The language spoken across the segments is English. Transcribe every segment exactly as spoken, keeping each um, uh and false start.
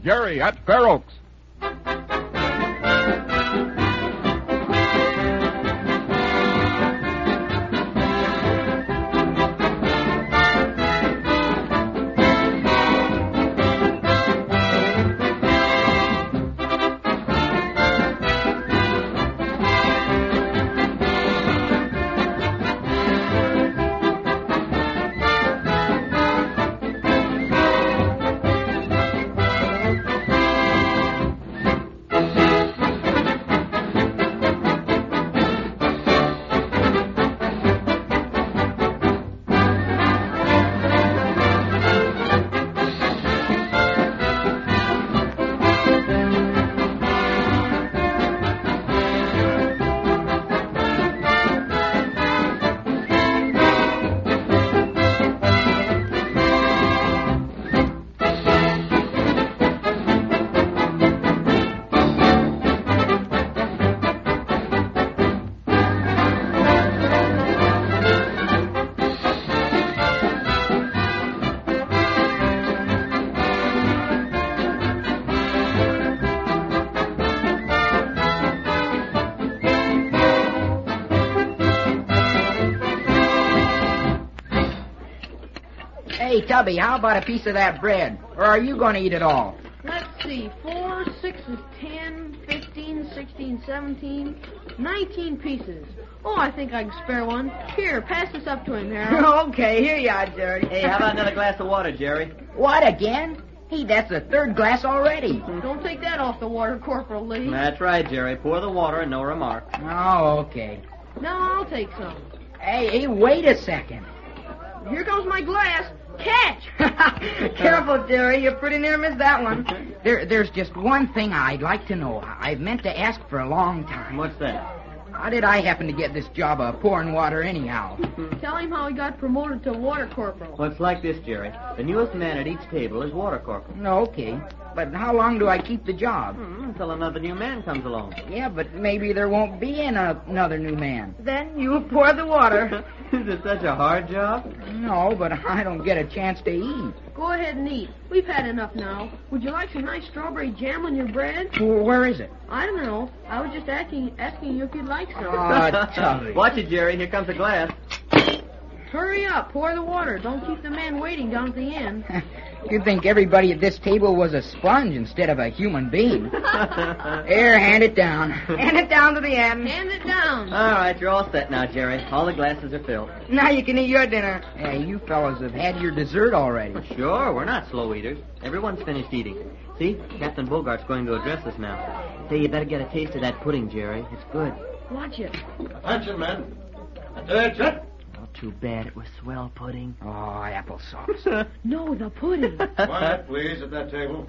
Jerry at Fair Oaks. Hey, Tubby, how about a piece of that bread? Or are you going to eat it all? Let's see. Four, six is ten, fifteen, sixteen, seventeen, nineteen pieces. Oh, I think I can spare one. Here, pass this up to him, Harold. Okay, here you are, Jerry. Hey, how about another glass of water, Jerry? What, again? Hey, that's the third glass already. Don't take that off the water, Corporal Lee. That's right, Jerry. Pour the water and no remarks. Oh, okay. Now I'll take some. Hey, hey, wait a second. Here comes my glass. Catch! Careful, Jerry. You pretty near missed that one. There, there's just one thing I'd like to know. I've meant to ask for a long time. What's that? How did I happen to get this job of pouring water anyhow? Tell him how he got promoted to water corporal. Well, it's like this, Jerry. The newest man at each table is water corporal. Okay. But how long do I keep the job? Hmm, until another new man comes along. Yeah, but maybe there won't be an, uh, another new man. Then you pour the water. Is it such a hard job? No, but I don't get a chance to eat. Go ahead and eat. We've had enough now. Would you like some nice strawberry jam on your bread? Well, where is it? I don't know. I was just asking asking you if you'd like some. Oh, Tubby. Watch it, Jerry. Here comes a glass. Hurry up. Pour the water. Don't keep the man waiting down at the end. You'd think everybody at this table was a sponge instead of a human being. Here, hand it down. Hand it down to the end. Hand it down. All right, you're all set now, Jerry. All the glasses are filled. Now you can eat your dinner. Hey, you fellows have had your dessert already. Sure, we're not slow eaters. Everyone's finished eating. See, Captain Bogart's going to address us now. Say, you better get a taste of that pudding, Jerry. It's good. Watch it. Attention, men. Attention. Oh, too bad it was swell pudding. Oh, applesauce. No, the pudding. Quiet, please, at that table.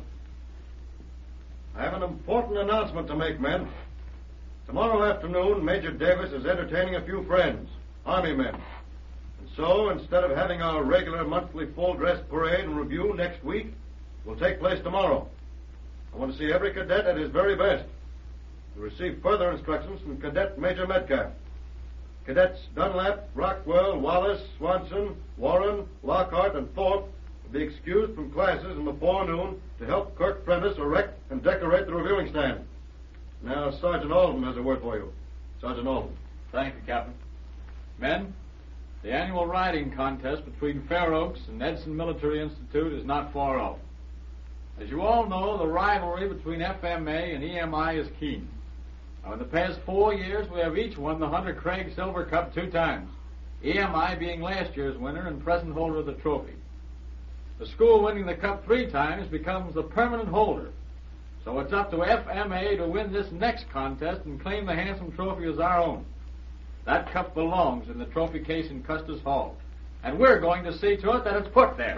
I have an important announcement to make, men. Tomorrow afternoon, Major Davis is entertaining a few friends, Army men. And so, instead of having our regular monthly full-dress parade and review next week, it will take place tomorrow. I want to see every cadet at his very best. You'll receive further instructions from Cadet Major Metcalf. Cadets Dunlap, Rockwell, Wallace, Swanson, Warren, Lockhart, and Thorpe will be excused from classes in the forenoon to help Kirk Prentice erect and decorate the reviewing stand. Now, Sergeant Alden has a word for you. Sergeant Alden. Thank you, Captain. Men, the annual riding contest between Fair Oaks and Edson Military Institute is not far off. As you all know, the rivalry between F M A and E M I is keen. Now, in the past four years, we have each won the Hunter Craig Silver Cup two times, E M I being last year's winner and present holder of the trophy. The school winning the cup three times becomes the permanent holder. So it's up to F M A to win this next contest and claim the handsome trophy as our own. That cup belongs in the trophy case in Custer's Hall. And we're going to see to it that it's put there.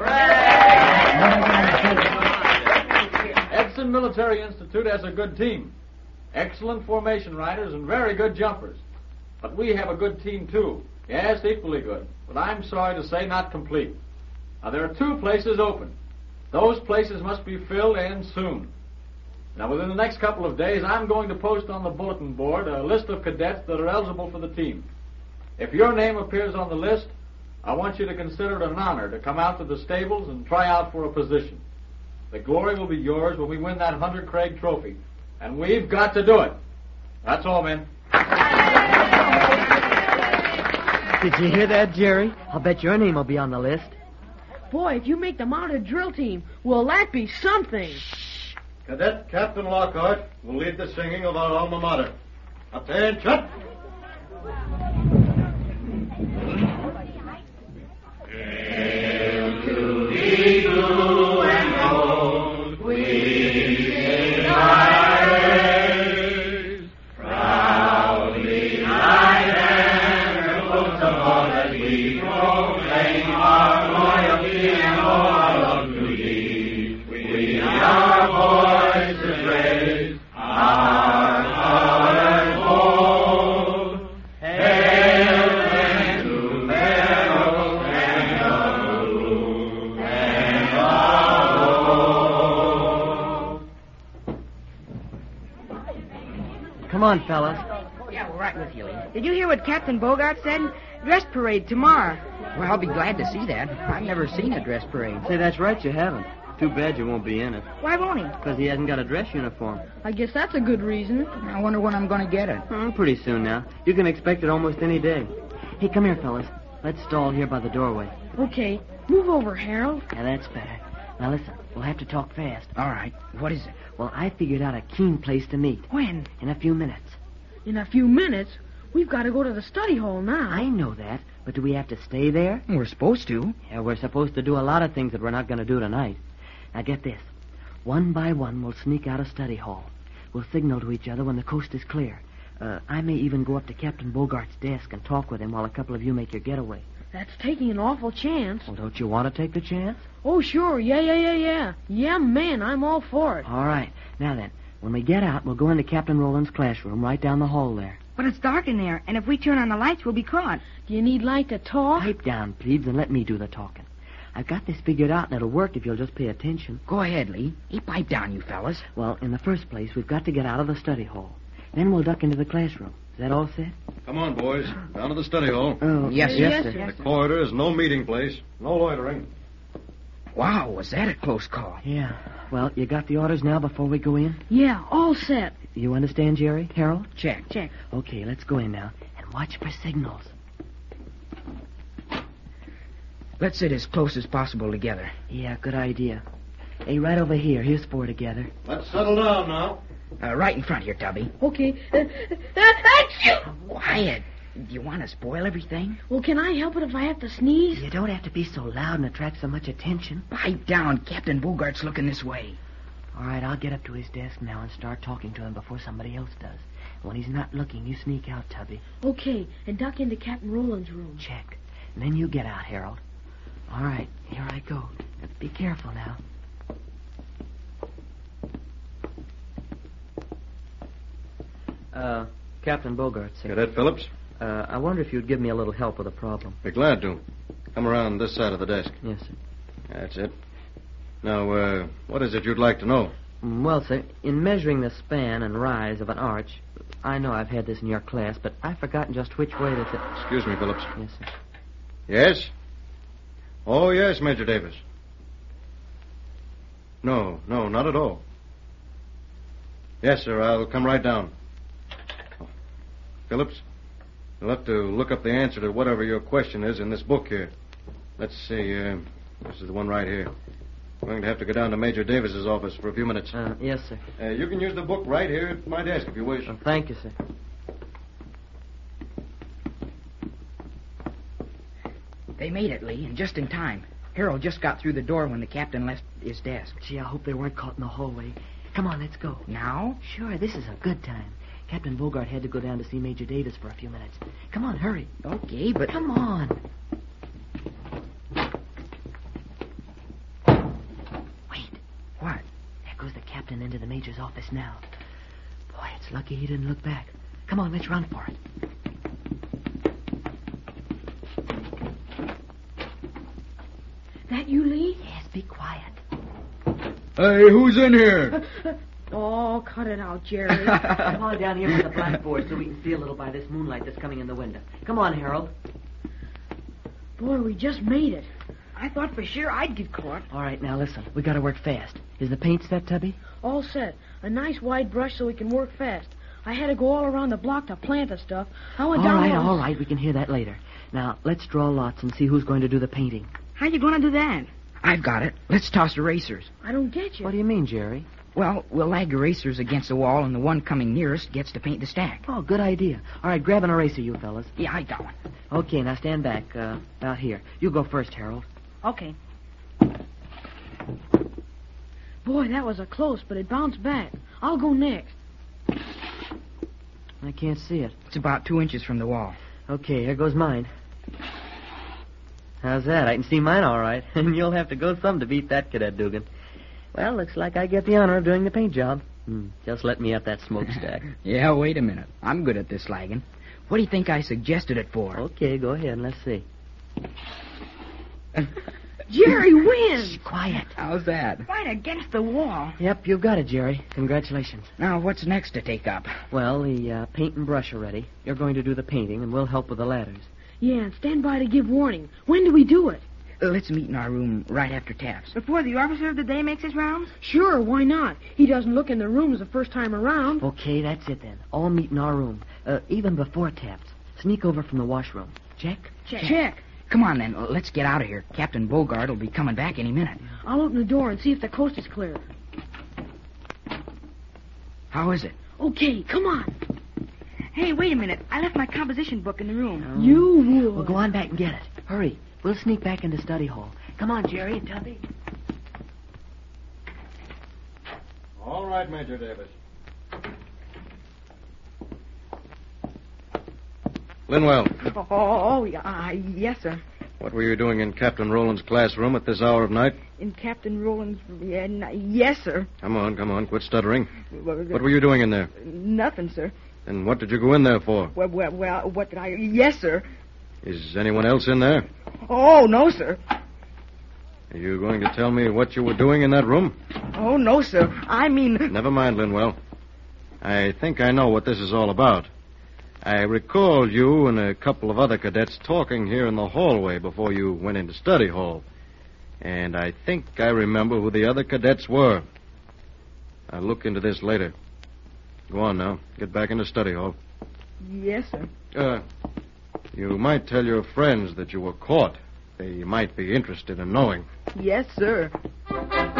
Edson Military Institute has a good team. Excellent formation riders and very good jumpers. But we have a good team, too. Yes, equally good. But I'm sorry to say not complete. Now, there are two places open. Those places must be filled and soon. Now, within the next couple of days, I'm going to post on the bulletin board a list of cadets that are eligible for the team. If your name appears on the list, I want you to consider it an honor to come out to the stables and try out for a position. The glory will be yours when we win that Hunter Craig trophy. And we've got to do it. That's all, men. Did you hear that, Jerry? I'll bet your name will be on the list. Boy, if you make the mounted drill team, will that be something? Cadet Captain Lockhart will lead the singing of our alma mater. Attention! Hail to thee, blue and gold, we sing thy praise. Proudly thy banner floats above as we proclaim our loyalty and our love to thee. We our voices raise, our colors bold. Hail then to Pharaoh and the blue and the gold. Come on, fellas. Yeah, we're right with you, Lee. Did you hear what Captain Bogart said? Dress parade tomorrow. Well, I'll be glad to see that. I've never seen a dress parade. Say, that's right, you haven't. Too bad you won't be in it. Why won't he? Because he hasn't got a dress uniform. I guess that's a good reason. I wonder when I'm going to get it. Oh, pretty soon now. You can expect it almost any day. Hey, come here, fellas. Let's stall here by the doorway. Okay, move over, Harold. Yeah, that's better. Now listen, we'll have to talk fast. All right. What is it? Well, I figured out a keen place to meet. When? In a few minutes. In a few minutes, we've got to go to the study hall now. I know that, but do we have to stay there? We're supposed to. Yeah, we're supposed to do a lot of things that we're not going to do tonight. Now get this. One by one, we'll sneak out of study hall. We'll signal to each other when the coast is clear. Uh, I may even go up to Captain Bogart's desk and talk with him while a couple of you make your getaway. That's taking an awful chance. Well, don't you want to take the chance? Oh, sure. Yeah, yeah, yeah, yeah. Yeah, man, I'm all for it. All right. Now then, when we get out, we'll go into Captain Rowland's classroom right down the hall there. But it's dark in there, and if we turn on the lights, we'll be caught. Do you need light to talk? Pipe down, plebes, and let me do the talking. I've got this figured out, and it'll work if you'll just pay attention. Go ahead, Lee. Hey, pipe down, you fellas. Well, in the first place, we've got to get out of the study hall. Then we'll duck into the classroom. Is that all set? Come on, boys. Down to the study hall. Oh, Yes, sir. Yes, sir. sir. The corridor is no meeting place. No loitering. Wow, was that a close call? Yeah. Well, you got the orders now before we go in? Yeah, all set. You understand, Jerry? Harold? Check. Check. Okay, let's go in now. And watch for signals. Let's sit as close as possible together. Yeah, good idea. Hey, right over here. Here's four together. Let's settle down now. Uh, right in front here, Tubby. Okay. Uh, uh, Quiet. Do you want to spoil everything? well, can I help it if I have to sneeze? You don't have to be so loud and attract so much attention. Pipe down. Captain Bogart's looking this way. All right, I'll get up to his desk now and start talking to him before somebody else does. When he's not looking, you sneak out, Tubby. Okay, and duck into Captain Rowland's room. Check. And then you get out, Harold. All right, here I go. Be careful now. Uh, Captain Bogart, sir. Cadet Phillips, Uh, I wonder if you'd give me a little help with a problem. be glad to. Come around this side of the desk. Yes, sir. That's it. Now, uh, what is it you'd like to know? Mm, Well, sir, in measuring the span and rise of an arch, I know I've had this in your class, but I've forgotten just which way that's it. Excuse me, Phillips. Yes, sir. Yes? Oh, yes, Major Davis. No, no, not at all. Yes, sir, I'll come right down. Oh. Phillips, you'll have to look up the answer to whatever your question is in this book here. Let's see, uh, this is the one right here. I'm going to have to go down to Major Davis's office for a few minutes. Uh, yes, sir. Uh, you can use the book right here at my desk if you wish. Uh, thank you, sir. They made it, Lee, and just in time. Harold just got through the door when the captain left his desk. Gee, I hope they weren't caught in the hallway. Come on, let's go. Now? Sure, this is a good time. Captain Bogart had to go down to see Major Davis for a few minutes. Come on, hurry. Okay, but... Come on. Wait. What? There goes the captain into the major's office now. Boy, it's lucky he didn't look back. Come on, let's run for it. That you, Lee? Yes, be quiet. Hey, who's in here? Oh, cut it out, Jerry. Come on down here to the blackboard so we can see a little by this moonlight that's coming in the window. Come on, Harold. Boy, we just made it. I thought for sure I'd get caught. All right, now listen. We got to work fast. Is the paint set, Tubby? All set. A nice wide brush so we can work fast. I had to go all around the block to plant the stuff. I went All down right, those- all right. We can hear that later. Now, let's draw lots and see who's going to do the painting. How you going to do that? I've got it. Let's toss erasers. I don't get you. What do you mean, Jerry? Well, we'll lag erasers against the wall, and the one coming nearest gets to paint the stack. Oh, good idea. All right, grab an eraser, you fellas. Yeah, I got one. Okay, now stand back. Uh, about here. You go first, Harold. Okay. Boy, that was a close, but it bounced back. I'll go next. I can't see it. It's about two inches from the wall. Okay, here goes mine. How's that? I can see mine all right. And you'll have to go some to beat that, Cadet Dugan. Well, looks like I get the honor of doing the paint job. Hmm, just let me up that smokestack. Yeah, wait a minute. I'm good at this lagging. What do you think I suggested it for? Okay, go ahead and let's see. Jerry wins! Shh, quiet. How's that? Right against the wall. Yep, you've got it, Jerry. Congratulations. Now, what's next to take up? Well, the uh, paint and brush are ready. You're going to do the painting, and we'll help with the ladders. Yeah, and stand by to give warning. When do we do it? Uh, let's meet in our room right after taps. Before the officer of the day makes his rounds? Sure, why not? He doesn't look in the rooms the first time around. Okay, that's it then. All meet in our room. Uh, even before taps. Sneak over from the washroom. Check? Check. Check. Come on, then. Let's get out of here. Captain Bogart will be coming back any minute. I'll open the door and see if the coast is clear. How is it? Okay, come on. Hey, wait a minute. I left my composition book in the room. You would. Well, go on back and get it. Hurry. We'll sneak back into study hall. Come on, Jerry and Tubby. All right, Major Davis. Linwell, Oh, oh, yeah, uh, yes, sir. what were you doing in Captain Rowland's classroom at this hour of night? In Captain Rowland's... Yeah, n- yes, sir. Come on, come on, quit stuttering. Well, What were you doing in there? Nothing, sir. And what did you go in there for? Well, well, well, what did I... Yes, sir. Is anyone else in there? Oh, no, sir. Are you going to tell me what you were doing in that room? Oh, no, sir. I mean... Never mind, Linwell. I think I know what this is all about. I recall you and a couple of other cadets talking here in the hallway before you went into study hall. And I think I remember who the other cadets were. I'll look into this later. Go on now. Get back into study hall. Yes, sir. Uh, you might tell your friends that you were caught. They might be interested in knowing. Yes, sir.